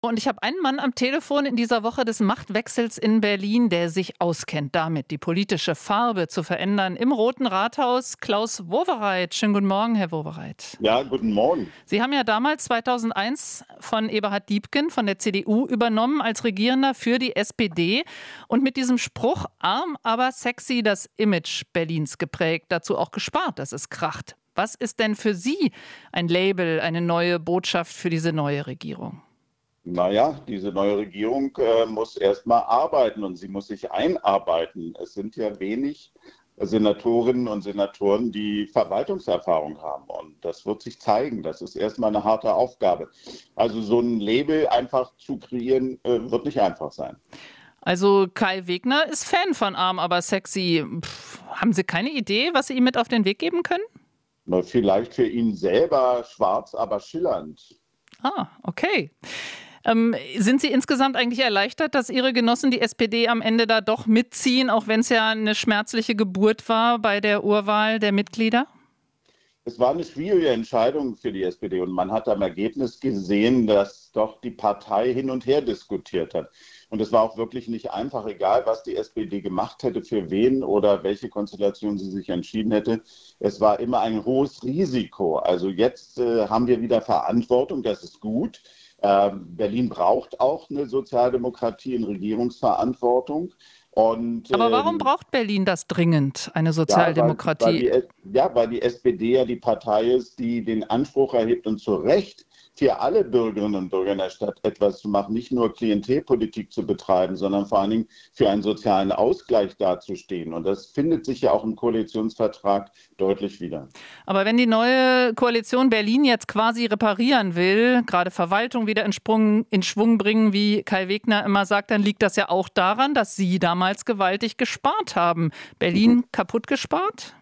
Und ich habe einen Mann am Telefon in dieser Woche des Machtwechsels in Berlin, der sich auskennt damit, die politische Farbe zu verändern. Im Roten Rathaus, Klaus Wowereit. Schönen guten Morgen, Herr Wowereit. Ja, guten Morgen. Sie haben ja damals 2001 von Eberhard Diepgen von der CDU übernommen als Regierender für die SPD und mit diesem Spruch arm, aber sexy das Image Berlins geprägt, dazu auch gespart, dass es kracht. Was ist denn für Sie ein Label, eine neue Botschaft für diese neue Regierung? Naja, diese neue Regierung muss erst mal arbeiten und sie muss sich einarbeiten. Es sind ja wenig Senatorinnen und Senatoren, die Verwaltungserfahrung haben. Und das wird sich zeigen. Das ist erstmal eine harte Aufgabe. Also so ein Label einfach zu kreieren, wird nicht einfach sein. Also Kai Wegner ist Fan von Arm, aber sexy. Haben Sie keine Idee, was Sie ihm mit auf den Weg geben können? Na, vielleicht für ihn selber schwarz, aber schillernd. Ah, okay. Sind Sie insgesamt eigentlich erleichtert, dass Ihre Genossen die SPD am Ende da doch mitziehen, auch wenn es ja eine schmerzliche Geburt war bei der Urwahl der Mitglieder? Es war eine schwierige Entscheidung für die SPD und man hat am Ergebnis gesehen, dass doch die Partei hin und her diskutiert hat. Und es war auch wirklich nicht einfach, egal was die SPD gemacht hätte, für wen oder welche Konstellation sie sich entschieden hätte. Es war immer ein hohes Risiko. Also jetzt haben wir wieder Verantwortung, das ist gut. Berlin braucht auch eine Sozialdemokratie in Regierungsverantwortung. Und, Aber warum braucht Berlin das dringend, eine ja, Sozialdemokratie? weil die SPD ja die Partei ist, die den Anspruch erhebt und zu Recht für alle Bürgerinnen und Bürger in der Stadt etwas zu machen, nicht nur Klientelpolitik zu betreiben, sondern vor allen Dingen für einen sozialen Ausgleich dazustehen. Und das findet sich ja auch im Koalitionsvertrag deutlich wieder. Aber wenn die neue Koalition Berlin jetzt quasi reparieren will, gerade Verwaltung wieder in Schwung bringen, wie Kai Wegner immer sagt, dann liegt das ja auch daran, dass Sie damals gewaltig gespart haben. Berlin kaputt gespart?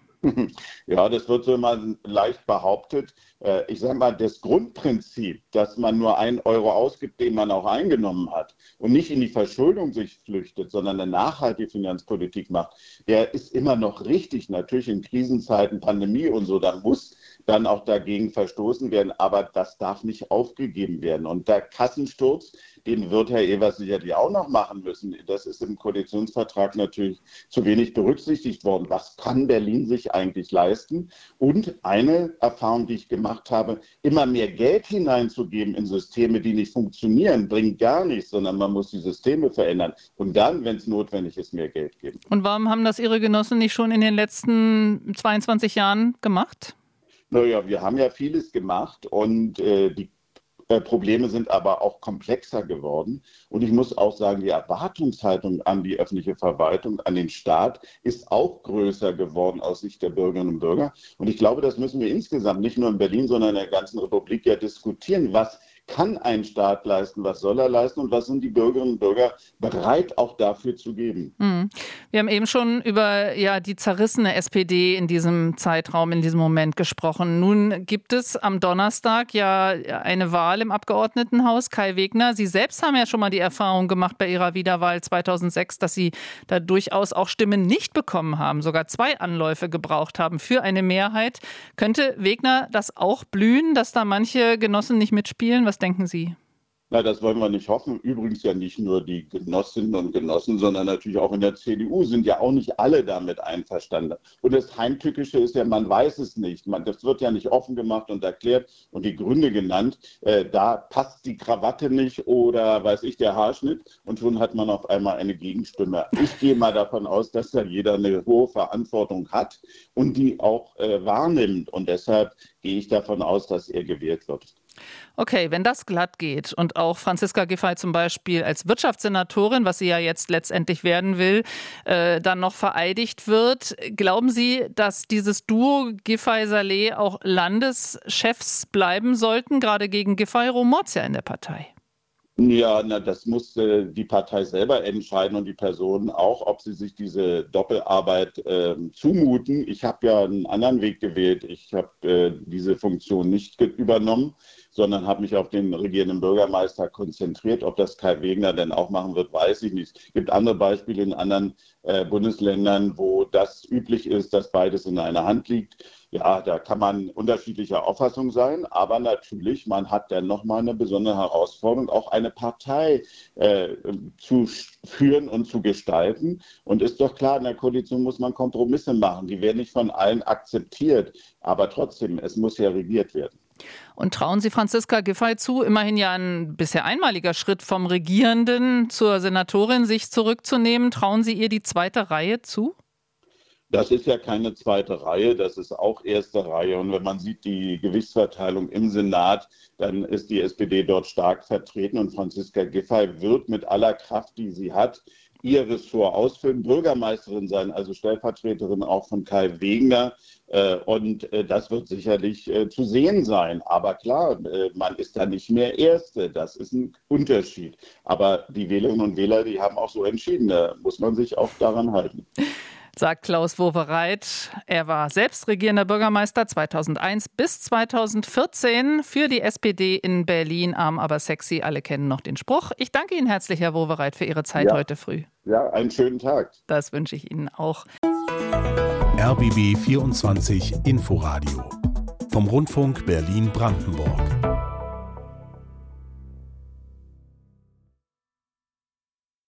Ja, das wird so immer leicht behauptet. Ich sage mal, das Grundprinzip, dass man nur 1 Euro ausgibt, den man auch eingenommen hat und nicht in die Verschuldung sich flüchtet, sondern eine nachhaltige Finanzpolitik macht, der ist immer noch richtig. Natürlich in Krisenzeiten, Pandemie und so, da muss dann auch dagegen verstoßen werden, aber das darf nicht aufgegeben werden. Und der Kassensturz, den wird Herr Evers sicherlich auch noch machen müssen. Das ist im Koalitionsvertrag natürlich zu wenig berücksichtigt worden. Was kann Berlin sich eigentlich leisten? Und eine Erfahrung, die ich gemacht habe, immer mehr Geld hineinzugeben in Systeme, die nicht funktionieren, bringt gar nichts, sondern man muss die Systeme verändern und dann, wenn es notwendig ist, mehr Geld geben. Und warum haben das Ihre Genossen nicht schon in den letzten 22 Jahren gemacht? Naja, wir haben ja vieles gemacht und die Probleme sind aber auch komplexer geworden. Und ich muss auch sagen, die Erwartungshaltung an die öffentliche Verwaltung, an den Staat, ist auch größer geworden aus Sicht der Bürgerinnen und Bürger. Und ich glaube, das müssen wir insgesamt nicht nur in Berlin, sondern in der ganzen Republik ja diskutieren. Was kann ein Staat leisten, was soll er leisten und was sind die Bürgerinnen und Bürger bereit auch dafür zu geben? Wir haben eben schon über die zerrissene SPD in diesem Zeitraum, in diesem Moment gesprochen. Nun gibt es am Donnerstag ja eine Wahl im Abgeordnetenhaus. Kai Wegner, Sie selbst haben ja schon mal die Erfahrung gemacht bei Ihrer Wiederwahl 2006, dass Sie da durchaus auch Stimmen nicht bekommen haben, sogar 2 Anläufe gebraucht haben für eine Mehrheit. Könnte Wegner das auch blühen, dass da manche Genossen nicht mitspielen? Was denken Sie? Na, das wollen wir nicht hoffen. Übrigens ja nicht nur die Genossinnen und Genossen, sondern natürlich auch in der CDU sind ja auch nicht alle damit einverstanden. Und das Heimtückische ist ja, man weiß es nicht. Das wird ja nicht offen gemacht und erklärt und die Gründe genannt. Da passt die Krawatte nicht oder weiß ich, der Haarschnitt und schon hat man auf einmal eine Gegenstimme. Ich gehe mal davon aus, dass da jeder eine hohe Verantwortung hat und die auch wahrnimmt. Und deshalb gehe ich davon aus, dass er gewählt wird. Okay, wenn das glatt geht und auch Franziska Giffey zum Beispiel als Wirtschaftssenatorin, was sie ja jetzt letztendlich werden will, dann noch vereidigt wird, glauben Sie, dass dieses Duo Giffey-Saleh auch Landeschefs bleiben sollten? Gerade gegen Giffey rumort es ja in der Partei. Ja, das muss die Partei selber entscheiden und die Personen auch, ob sie sich diese Doppelarbeit zumuten. Ich habe ja einen anderen Weg gewählt. Ich habe diese Funktion nicht übernommen sondern habe mich auf den regierenden Bürgermeister konzentriert. Ob das Kai Wegner denn auch machen wird, weiß ich nicht. Es gibt andere Beispiele in anderen Bundesländern, wo das üblich ist, dass beides in einer Hand liegt. Ja, da kann man unterschiedlicher Auffassung sein, aber natürlich, man hat dann nochmal eine besondere Herausforderung, auch eine Partei zu führen und zu gestalten. Und ist doch klar, in der Koalition muss man Kompromisse machen. Die werden nicht von allen akzeptiert, aber trotzdem, es muss ja regiert werden. Und trauen Sie Franziska Giffey zu, immerhin ja ein bisher einmaliger Schritt vom Regierenden zur Senatorin, sich zurückzunehmen? Trauen Sie ihr die zweite Reihe zu? Das ist ja keine zweite Reihe, das ist auch erste Reihe. Und wenn man sieht die Gewichtsverteilung im Senat, dann ist die SPD dort stark vertreten. Und Franziska Giffey wird mit aller Kraft, die sie hat, ihr Ressort ausfüllen, Bürgermeisterin sein, also Stellvertreterin auch von Kai Wegner. Und das wird sicherlich zu sehen sein. Aber klar, man ist da nicht mehr Erste. Das ist ein Unterschied. Aber die Wählerinnen und Wähler, die haben auch so entschieden. Da muss man sich auch daran halten. Sagt Klaus Wowereit. Er war selbst regierender Bürgermeister 2001 bis 2014 für die SPD in Berlin. Arm aber sexy, alle kennen noch den Spruch. Ich danke Ihnen herzlich, Herr Wowereit, für Ihre Zeit heute früh. Ja, einen schönen Tag. Das wünsche ich Ihnen auch. RBB 24 Inforadio vom Rundfunk Berlin-Brandenburg.